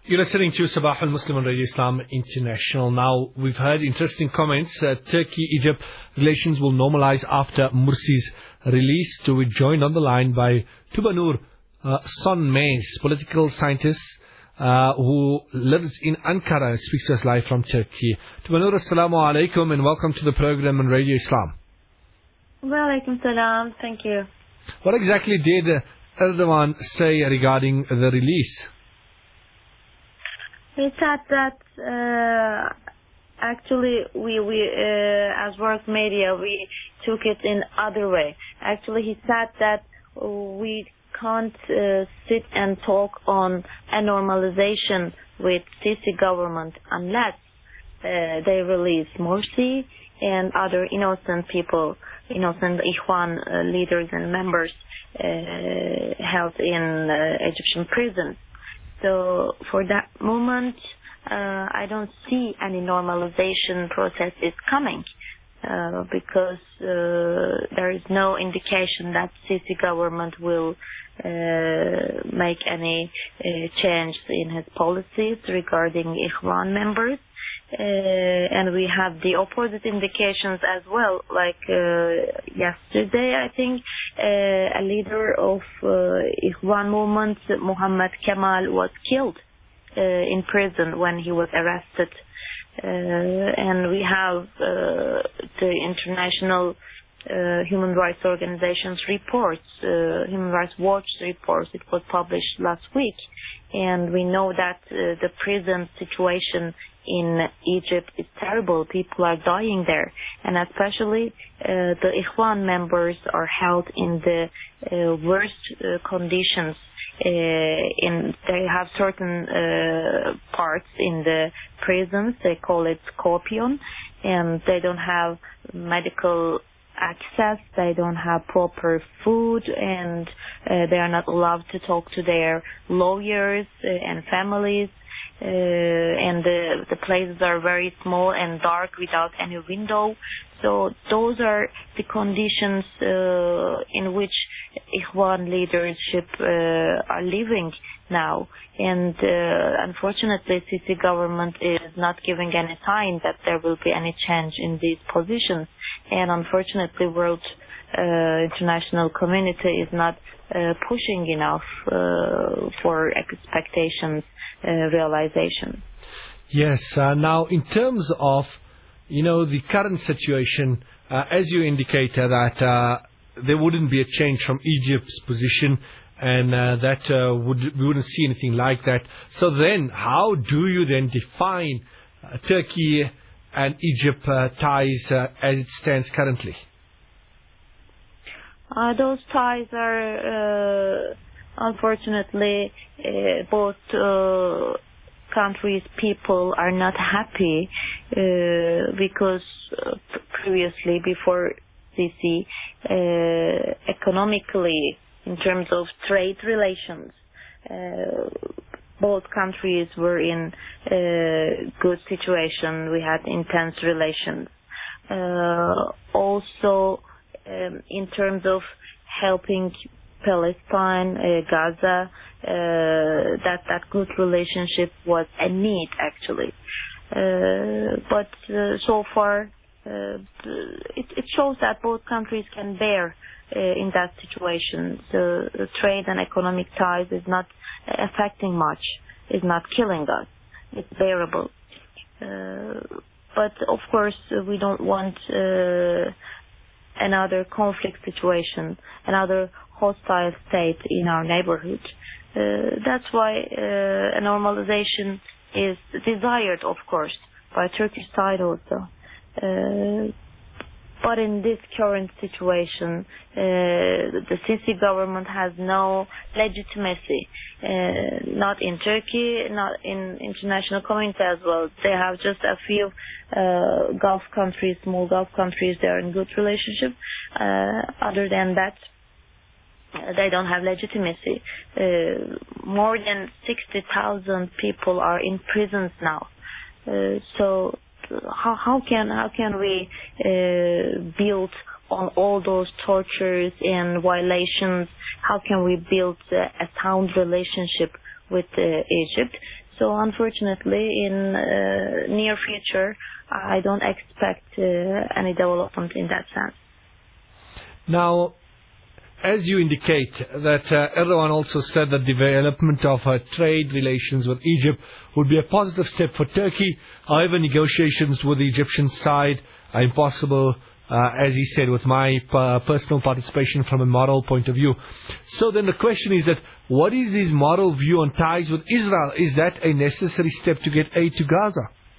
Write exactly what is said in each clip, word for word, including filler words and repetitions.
You're listening to Sabah al-Muslim on Radio Islam International. Now, we've heard interesting comments. Uh, Turkey-Egypt relations will normalize after Mursi's release. To be joined on the line by Tubanur uh, Sonmez, political scientist uh, who lives in Ankara and speaks to us live from Turkey. Tubanur, assalamu alaikum and welcome to the program on Radio Islam. Wa alaikum salam. Thank you. What exactly did uh, Erdogan say regarding the release? He said that uh, actually we we uh, as work media we took it in other way. Actually, he said that we can't uh, sit and talk on a normalization with Sisi government unless uh, they release Morsi and other innocent people, innocent Ikhwan uh, leaders and members uh, held in uh, Egyptian prisons. So for that moment, uh, I don't see any normalization process is coming uh, because uh, there is no indication that Sisi government will uh, make any uh, change in his policies regarding Ikhwan members. Uh, and we have the opposite indications as well. Like uh, yesterday, I think uh, a leader of uh, Ikhwan movement, Muhammad Kemal, was killed uh, in prison when he was arrested. Uh, and we have uh, the international uh, human rights organizations reports, uh, Human Rights Watch reports. It was published last week. And we know that uh, the prison situation in Egypt is terrible. People are dying there, and especially uh, the Ikhwan members are held in the uh, worst uh, conditions. Uh, in they have certain uh, parts in the prisons. They call it scorpion, and they don't have medical access. They don't have proper food, and uh, they are not allowed to talk to their lawyers uh, and families. Uh, and the, the places are very small and dark without any window. So those are the conditions uh, in which Ikhwan leadership uh, are living now. And uh, unfortunately, Sisi government is not giving any sign that there will be any change in these positions. And unfortunately, world uh, international community is not uh, pushing enough uh, for expectations uh, realization. Yes. Uh, now, in terms of, you know, the current situation, uh, as you indicated that uh, there wouldn't be a change from Egypt's position, and uh, that uh, would we wouldn't see anything like that. So then, how do you then define uh, Turkey and Egypt uh, ties uh, as it stands currently? Uh, those ties are, uh, unfortunately, uh, both uh, countries' people are not happy uh, because uh, previously, before Sisi, uh, economically, in terms of trade relations, uh, both countries were in a good situation. We had intense relations. Uh, also, um, in terms of helping Palestine, uh, Gaza, uh, that that good relationship was a need actually. Uh, but uh, so far, uh, it, it shows that both countries can bear uh, in that situation. The, the trade and economic ties is not affecting much, is not killing us. It's bearable. Uh, but of course, uh, we don't want uh, another conflict situation, another hostile state in our neighborhood. Uh, that's why uh, a normalization is desired, of course, by Turkish side also. Uh, but in this current situation, uh, the Sisi government has no legitimacy, uh, not in Turkey, not in international community as well. They have just a few uh, Gulf countries, small Gulf countries, they are in good relationship. Uh, other than that, they don't have legitimacy. Uh, more than sixty thousand people are in prisons now. Uh, so how, how can how can we uh, build on all those tortures and violations? How can we build uh, a sound relationship with uh, Egypt? So unfortunately, in uh, near future, I don't expect uh, any development in that sense. Now, as you indicate, that uh, Erdogan also said that the development of uh, trade relations with Egypt would be a positive step for Turkey. However, negotiations with the Egyptian side are impossible, uh, as he said, with my uh, personal participation from a moral point of view. So then the question is that, what is his moral view on ties with Israel? Is that a necessary step to get aid to Gaza?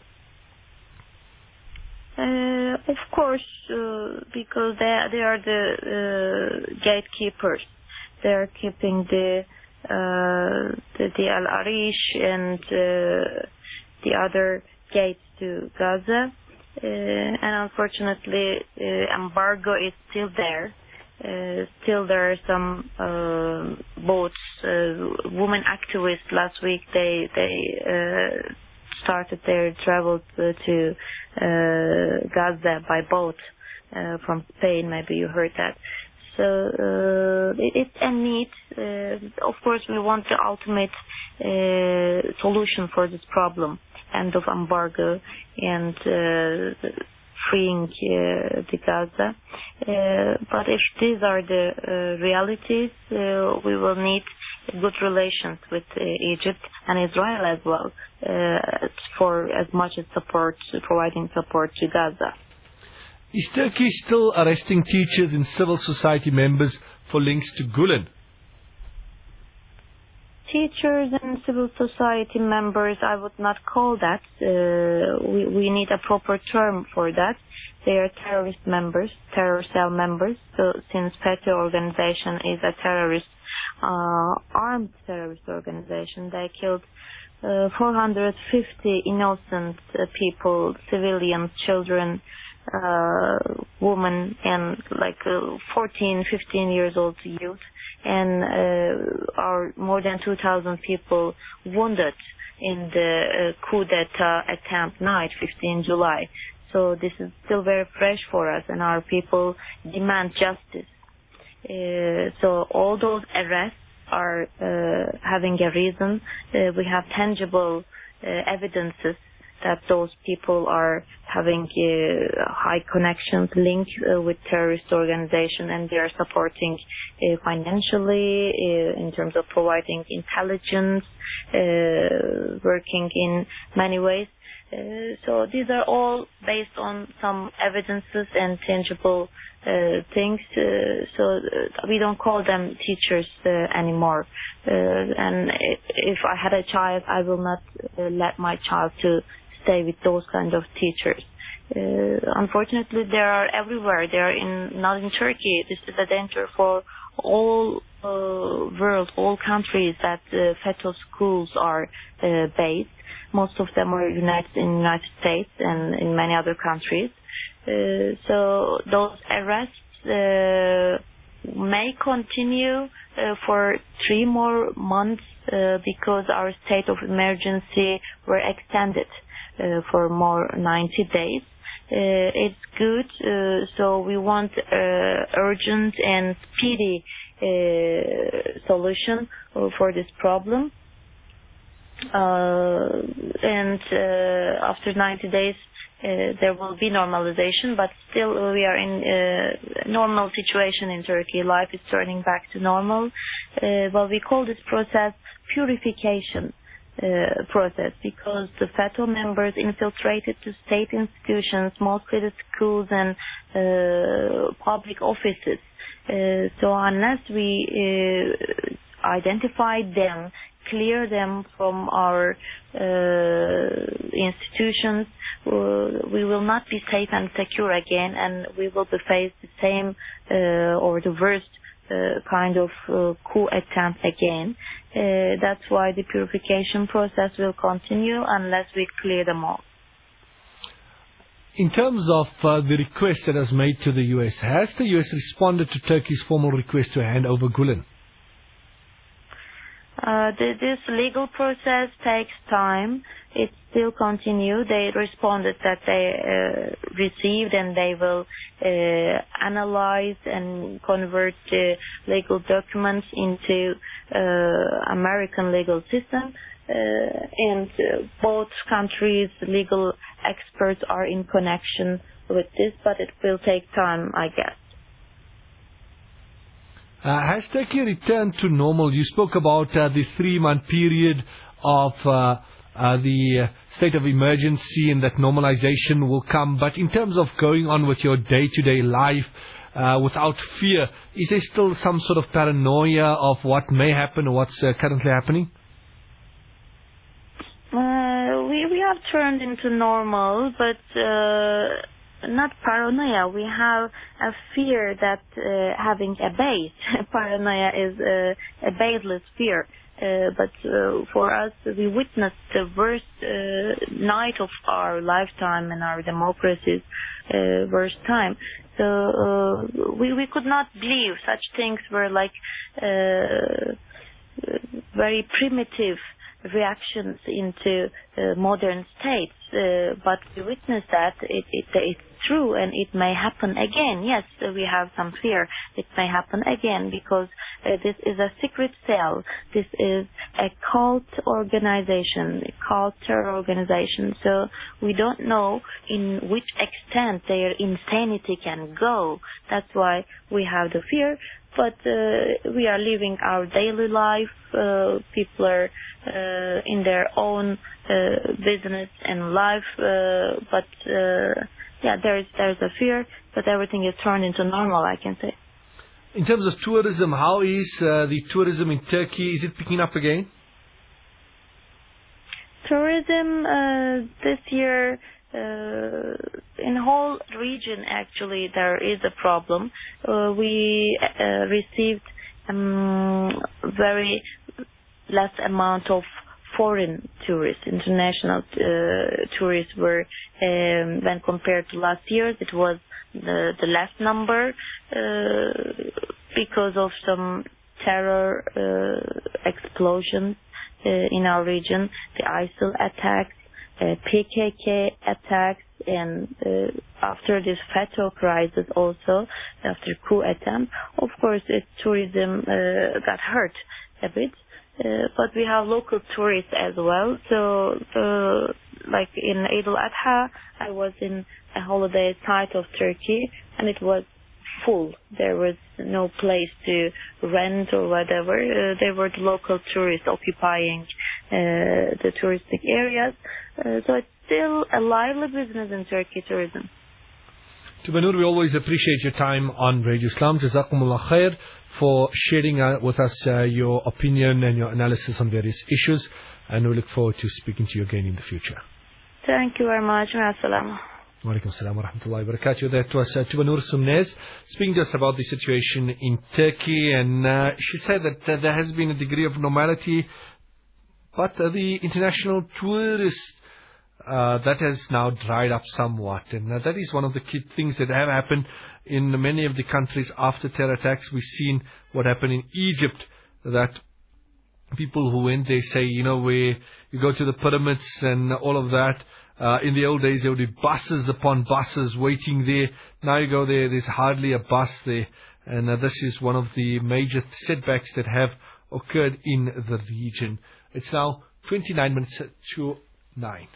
Uh, of course, uh, because they they are the uh, gatekeepers. They are keeping the uh, the, the Al Arish and uh, the other gates to Gaza. Uh, and unfortunately, uh, embargo is still there. Uh, still there are some uh, boats. Uh, women activists last week they they. Uh, started their travel to, to uh, Gaza by boat uh, from Spain. Maybe you heard that. So uh, it, it's a need. Uh, of course, we want the ultimate uh, solution for this problem: end of embargo and uh, freeing uh, the Gaza. Uh, but if these are the uh, realities, uh, we will need good relations with uh, Egypt and Israel as well, uh, for as much as support, providing support to Gaza. Is Turkey still arresting teachers and civil society members for links to Gulen? Teachers and civil society members, I would not call that. Uh, we, we need a proper term for that. They are terrorist members, terror cell members. So since FETÖ organization is a terrorist Uh, armed terrorist organization, they killed uh, four hundred fifty innocent uh, people, civilians, children, uh, women, and like uh, fourteen, fifteen years old youth, and uh, are more than two thousand people wounded in the uh, coup d'etat attempt night, fifteenth of July. So this is still very fresh for us, and our people demand justice. Uh, so all those arrests are uh, having a reason. Uh, we have tangible uh, evidences that those people are having uh, high connections, linked uh, with terrorist organization, and they are supporting uh, financially uh, in terms of providing intelligence, uh, working in many ways. Uh, so these are all based on some evidences and tangible uh, things. Uh, so uh, we don't call them teachers uh, anymore. Uh, and if I had a child, I will not uh, let my child to stay with those kind of teachers. Uh, unfortunately, they are everywhere. They are in not in Turkey. This is a danger for all uh, world, all countries that uh, FETÖ schools are uh, based. Most of them are united in the United States and in many other countries. Uh, so those arrests uh, may continue uh, for three more months uh, because our state of emergency were extended uh, for more ninety days. Uh, it's good, uh, so we want uh, urgent and speedy uh, solution uh, for this problem. Uh, and uh, after ninety days, uh, there will be normalization, but still we are in a normal situation in Turkey. Life is turning back to normal. Uh, well, we call this process purification uh, process because the FETÖ members infiltrated the state institutions, mostly the schools and uh, public offices. Uh, so unless we uh, identify them, clear them from our uh, institutions, uh, we will not be safe and secure again, and we will be faced the same uh, or the worst uh, kind of uh, coup attempt again. Uh, that's why the purification process will continue unless we clear them all. In terms of uh, the request that was made to the U S, has the U S responded to Turkey's formal request to hand over Gulen? Uh, the, this legal process takes time. It still continues. They responded that they uh, received and they will uh, analyze and convert the legal documents into uh, American legal system. uh, and uh, both countries' legal experts are in connection with this, but it will take time, I guess. Uh, has Turkey returned to normal? You spoke about uh, the three-month period of uh, uh, the uh, state of emergency and that normalization will come. But in terms of going on with your day-to-day life uh, without fear, is there still some sort of paranoia of what may happen or what's uh, currently happening? Uh, we, we have turned into normal, but uh, not paranoia. We have a fear that uh, having a base. Paranoia is uh, a baseless fear. Uh, but uh, for us, we witnessed the worst uh, night of our lifetime and our democracy's uh, worst time. So uh, we we could not believe such things were like uh, very primitive reactions into uh, modern states. Uh, but we witnessed that it, it it's true and it may happen again. Yes, we have some fear. It may happen again because uh, this is a secret cell. This is a cult organization, a cult terror organization. So we don't know in which extent their insanity can go. That's why we have the fear. But uh, we are living our daily life. Uh, people are uh, in their own uh, business and life. Uh, but uh, yeah, there's there's a fear, but everything is turned into normal, I can say. In terms of tourism, how is uh, the tourism in Turkey? Is it picking up again? Tourism uh, this year. Uh, in whole region, actually, there is a problem. Uh, we uh, received um, very less amount of foreign tourists. International uh, tourists were, um, when compared to last year, it was the, the last number uh, because of some terror uh, explosions uh, in our region, the ISIL attacks, Uh, P K K attacks, and uh, after this FETÖ crisis also, after coup attempt, of course, it, tourism uh, got hurt a bit. Uh, but we have local tourists as well. So, uh, like in Eid al-Adha, I was in a holiday site of Turkey, and it was full. There was no place to rent or whatever. Uh, they were the local tourists occupying uh, the touristic areas. Uh, so it's still a lively business in Turkey, tourism. Tubanur, we always appreciate your time on Radio Islam. Jazakumullah khair for sharing uh, with us uh, your opinion and your analysis on various issues. And we look forward to speaking to you again in the future. Thank you very much. Ma'as-salam. Wa alaikum salam wa rahmatullahi wa barakatuh. That was uh, Tubanur Sumnez speaking to us about the situation in Turkey. And uh, she said that uh, there has been a degree of normality, but uh, the international tourists Uh, that has now dried up somewhat. And uh, that is one of the key things that have happened in many of the countries after terror attacks. We've seen what happened in Egypt, that people who went there say, you know, where you go to the pyramids and all of that. Uh, in the old days, there would be buses upon buses waiting there. Now you go there, there's hardly a bus there. And uh, this is one of the major setbacks that have occurred in the region. It's now twenty-nine minutes to nine.